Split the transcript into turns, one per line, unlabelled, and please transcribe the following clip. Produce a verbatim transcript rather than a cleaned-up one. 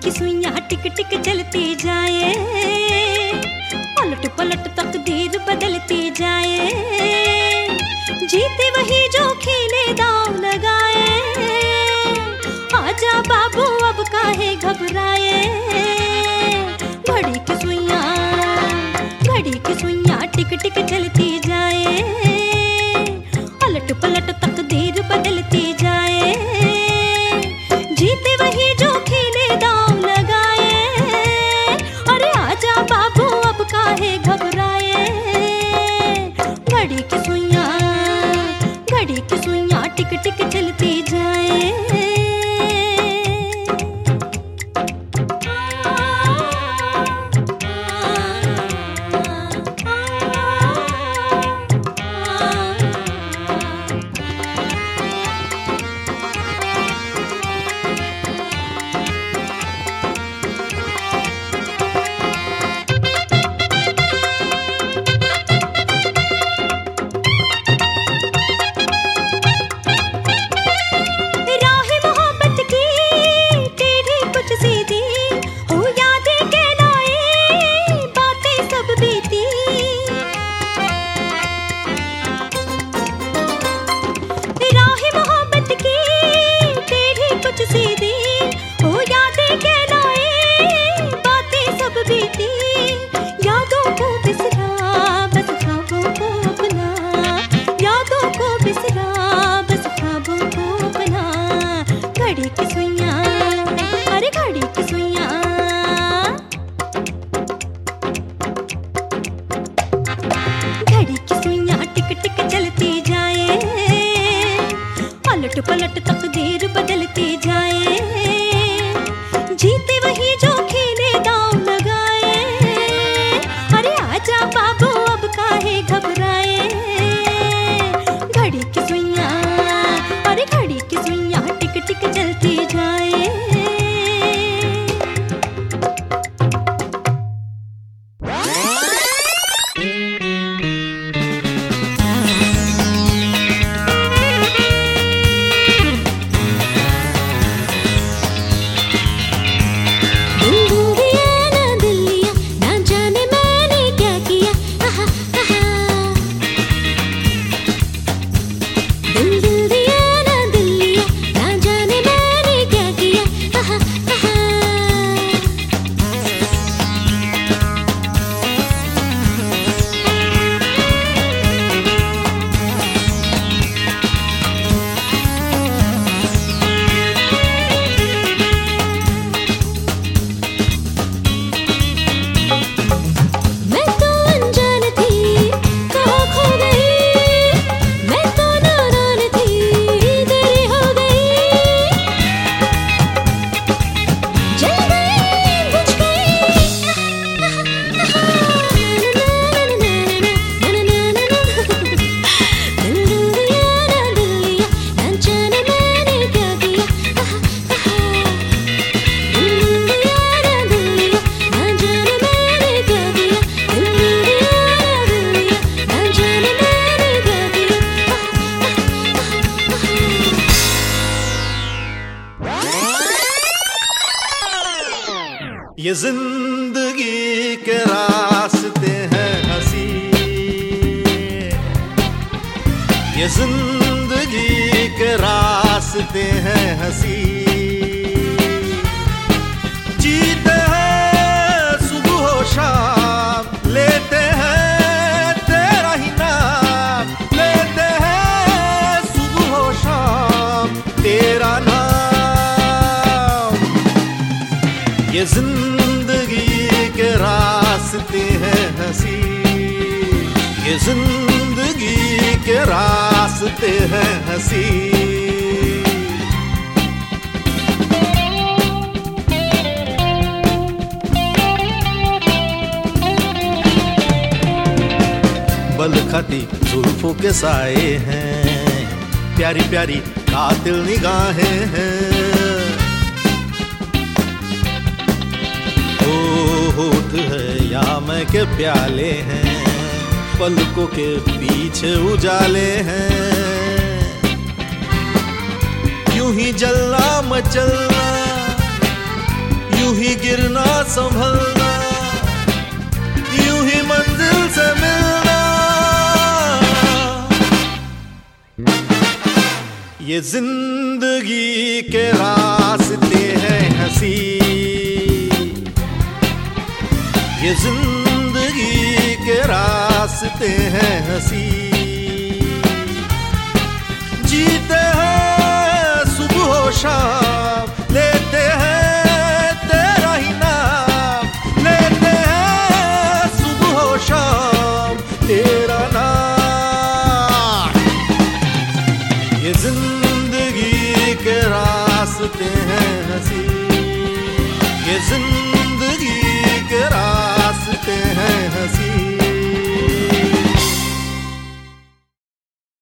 की सुइयां टिक टिक चलती जाए, पलट पलट तकदीर बदलती जाए। जीते वही जो खेले दाव लगाए, आजा बाबू अब काहे घबराए। घड़ी की सुइयां घड़ी की सुइयां टिक टिक चलती जाए, पलट पलट तकदीर बदलती जाए। जीते वही जो खेले दाव लगाए, अरे आजा बाबू अब काहे घबराए। घड़ी की सुइयां घड़ी की सुइयां टिक टिक चलती जाए। पलट तकदीर बदलती जाए। जीते वही जो खेले दाव लगाए, अरे आजा बाबू अब काहे घबराए। घड़ी की सुइयां अरे घड़ी की सुइयां टिक टिक चलती जाए।
ये जिंदगी के रास्ते हैं हंसी, ये जिंदगी के रास्ते हैं हंसी। जीते हैं सुबह हो शाम, लेते हैं तेरा ही नाम, लेते हैं सुबह हो शाम तेरा नाम। ये जिंदगी के रास्ते हैं हंसी, ये जिंदगी के रास्ते हैं हंसी। बलखती जुल्फों के साए हैं, प्यारी प्यारी कातिल निगाहें हैं। होठ है या मैं के प्याले हैं, पलकों के पीछे उजाले हैं। यूं ही जलना मचलना, यूं यूं ही गिरना संभलना, यूं ही मंजिल से मिलना। ये जिंदगी के रास्ते हैं हंसी, ये जिंदगी के रास्ते हैं हंसी। जीते हैं सुबह शाम, लेते हैं तेरा ही नाम, लेते हैं सुबह शाम तेरा नाम। ये जिंदगी के रास्ते हैं हंसी, ये जिंदगी